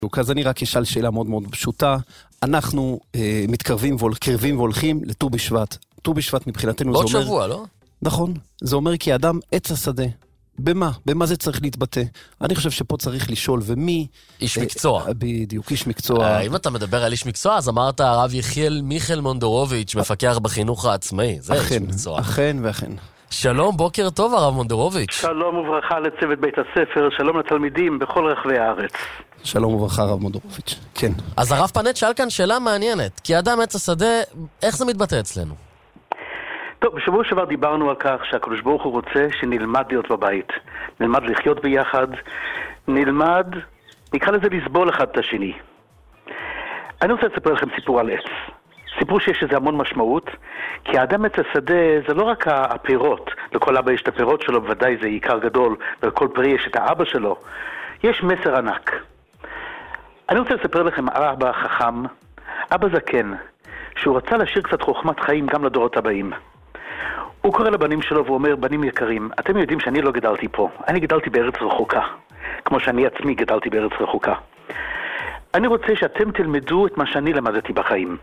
אז אני רק אשאל שאלה מאוד מאוד פשוטה. אנחנו מתקרבים והולכים לט"ו בשבט. ט"ו בשבט מבחינתנו זה אומר... בעוד שבוע, לא? נכון. זה אומר כי האדם עץ השדה. במה? במה זה צריך להתבטא? אני חושב שפה צריך לשאול, ומי... איש מקצוע. בדיוק, איש מקצוע. אם אתה מדבר על איש מקצוע, אז אמרת הרב יחיאל מיכאל מונדורוביץ', מפקח בחינוך העצמאי. זה איש מקצוע. אכן ואכן. שלום, בוקר טוב הרב מונדורוביץ'. שלום וברכה לצוות בית הספר, שלום לתלמידים בכל רחבי הארץ. שלום וברכה הרב מונדורוביץ', כן. אז הרב פנט שאל כאן שאלה מעניינת, כי אדם עץ השדה, איך זה מתבטא אצלנו? טוב, בשבוע שעבר דיברנו על כך שהקדוש ברוך הוא רוצה שנלמד להיות בבית. נלמד לחיות ביחד, נלמד, נקרא לזה לסבול אחד את השני. אני רוצה לספר לכם סיפור על עץ. סיפור שיש לזה המון משמעות, כי האדם עץ השדה זה לא רק הפירות, לכל אבא יש את הפירות שלו, בוודאי זה עיקר גדול, ולכל פרי יש את האבא שלו. יש מסר ענק. אני רוצה לספר לכם על אבא חכם, אבא זקן, שהוא רצה להשאיר קצת חוכמת חיים גם לדורות הבאים. הוא קורא לבנים שלו ואומר, בנים יקרים, אתם יודעים שאני לא גדלתי פה, אני גדלתי בארץ רחוקה, כמו שאני עצמי גדלתי בארץ רחוקה. אני רוצה שאתם תלמדו את מה שאני למדתי בחיים.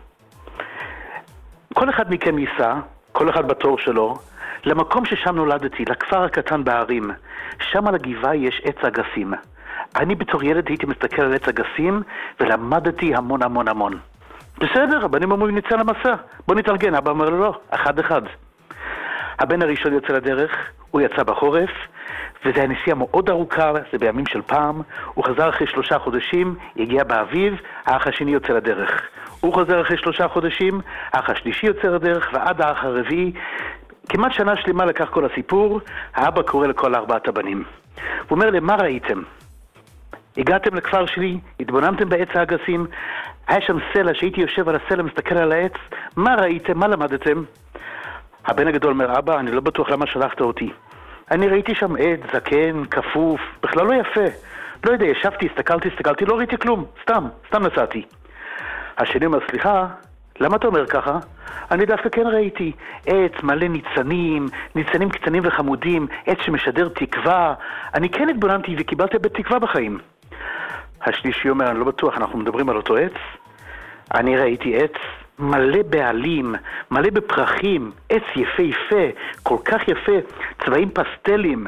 כל אחד מכם ייסע, כל אחד בתור שלו, למקום ששם נולדתי, לכפר הקטן בערים. שם על הגבעה יש עץ אגסים. אני בתור ילד הייתי מסתכל על עץ אגסים ולמדתי המון המון המון. בסדר, הבנים אומרים נצא למסע, בוא נתארגן. אבא אומר לו לא, אחד אחד. הבן הראשון יוצא לדרך, הוא יצא בחורף, וזה הנסיעה מאוד ארוכה, זה בימים של פעם. הוא חזר אחרי 3 חודשים, הגיע באביב, האח השני יוצא לדרך. הוא חוזר אחרי 3 חודשים, האח השלישי יוצא לדרך, ועד האח הרביעי, כמעט שנה שלמה לקח כל הסיפור. האבא קורא לכל 4 הבנים. הוא אומר להם, מה ראיתם? הגעתם לכפר שלי, התבוננתם בעץ האגסים, היה שם סלע שהייתי יושב על הסלע, מסתכל על העץ, מה ראיתם? מה למדתם? הבן הגדול אומר, אבא, אני לא בטוח למה שלחת אותי. אני ראיתי שם עץ, זקן, כפוף, בכלל לא יפה. לא יודע, ישבתי, הסתכלתי, לא ראיתי כלום, סתם נסעתי. השני אומר, סליחה, למה אתה אומר ככה? אני דווקא כן ראיתי עץ מלא ניצנים קטנים וחמודים, עץ שמשדר תקווה. אני כן התבוננתי וקיבלתי בתקווה בחיים. השלישי אומר, אני לא בטוח, אנחנו מדברים על אותו עץ. אני ראיתי עץ מלא בעלים, מלא בפרחים, עץ יפה, כל כך יפה, צבעים פסטלים.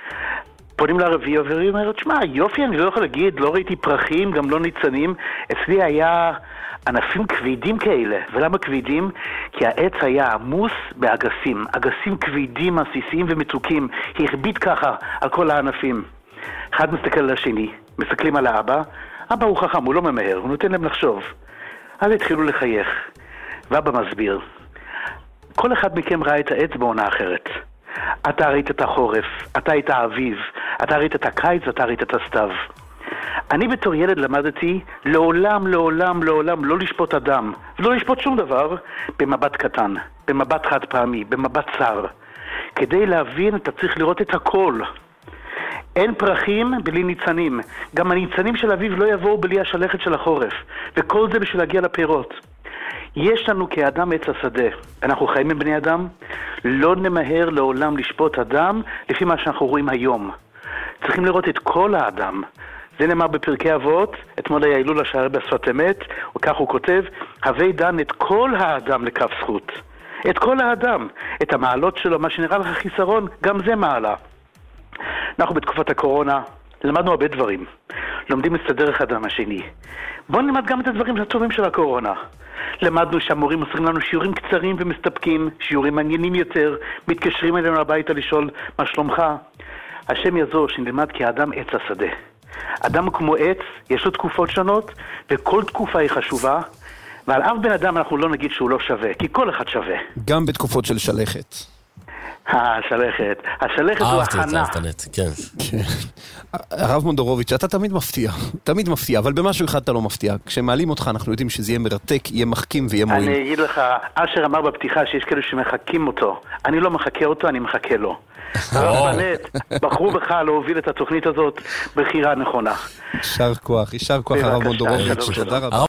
פונים לרביעי ואומרים, שמע, יופי, אני לא יכול להגיד, לא ראיתי פרחים, גם לא ניצנים. אצלי היה ענפים כבדים כאלה. ולמה כבדים? כי העץ היה עמוס באגסים. אגסים כבדים, עסיסיים ומתוקים. הרביט ככה על כל הענפים. אחד מסתכל על השני, מסתכלים על האבא. אבא הוא חכם, הוא לא ממהר, הוא נותן להם לחשוב. אז התחילו לחייך. ואבא מסביר. כל אחד מכם ראה את העץ בעונה אחרת. אתה ראית את החורף, אתה היית האביב, אתה ראית את הקיץ, אתה ראית את הסתיו. אני בתור ילד למדתי לעולם לא לשפוט אדם, לא לשפוט שום דבר במבט קטן, במבט חד פעמי, במבט צר. כדי להבין אתה צריך לראות את הכל. אין פרחים בלי ניצנים. גם הניצנים של אביב לא יבואו בלי השלכת של החורף. וכל זה בשביל להגיע לפירות. יש לנו כאדם עץ השדה. אנחנו חיים עם בני אדם. לא נמהר לעולם לשפוט אדם לפי מה שאנחנו רואים היום. צריכים לראות את כל האדם. זה נאמר בפרקי אבות, אתמול היה הילול השער בשפת אמת, וכך הוא כותב, הווי דן את כל האדם לכף זכות. את כל האדם. את המעלות שלו, מה שנראה לך חיסרון, גם זה מעלה. אנחנו בתקופת הקורונה למדנו הרבה דברים. לומדים להסתדר אחד עם השני. בואו נלמד גם את הדברים הטובים של הקורונה. למדנו שהמורים עושים לנו שיעורים קצרים ומסתפקים, שיעורים מעניינים יותר, מתקשרים אלינו הביתה לשאול מה שלומך. השם יעזור שנלמד כי האדם עץ השדה. אדם כמו עץ, יש לו תקופות שונות, וכל תקופה היא חשובה, ועל אף בן אדם אנחנו לא נגיד שהוא לא שווה, כי כל אחד שווה. גם בתקופות של שלכת. השלכת הוא הכנה. כן. הרב מונדורוביץ', אתה תמיד מפתיע, אבל במשהו אחד אתה לא מפתיע. כשמעלים אותך אנחנו יודעים שזה יהיה מרתק, יהיה מחכים ויהיה מועיל. אני אגיד לך, אשר אמר בפתיחה שיש כאלה שמחכים אותו. אני לא מחכה אותו, אני מחכה לו. בחרו בך להוביל את התוכנית הזאת בחירה נכונה. יישר כוח הרב מונדורוביץ'. תודה רבה.